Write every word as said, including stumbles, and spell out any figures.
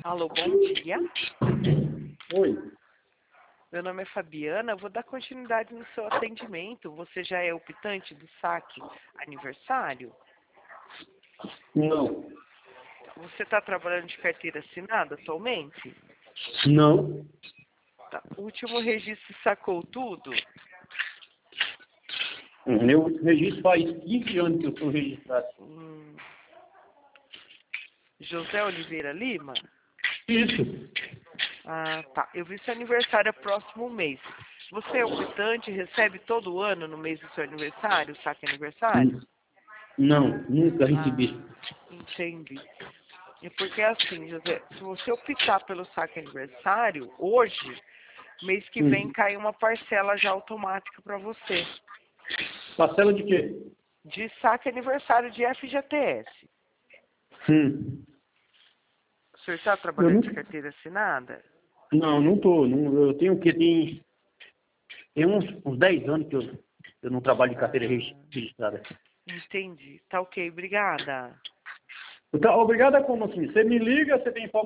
Alô, bom dia. Oi. Meu nome é Fabiana, eu vou dar continuidade no seu atendimento. Você já é optante do saque aniversário? Não. Você está trabalhando de carteira assinada atualmente? Não. Tá. O último registro sacou tudo? Meu registro faz quinze anos que eu sou registrado. Hum. José Oliveira Lima? Isso. Ah, tá. Eu vi seu aniversário é próximo mês. Você é optante, recebe todo ano no mês do seu aniversário, o saque aniversário? Não, nunca recebi. Ah, entendi. É porque assim, José, se você optar pelo saque aniversário, hoje, mês que vem Hum. cai uma parcela já automática para você. Parcela de quê? De saque aniversário de F G T S. Hum. O senhor está Eu trabalhando não, de carteira assinada? não, não tô. Não, eu tenho o quê? Tem, tem uns, uns dez anos que eu, eu não trabalho de carteira regi- Ah, registrada. entendi. Tá ok, obrigada. Então, obrigado, como assim? Você me liga, você tem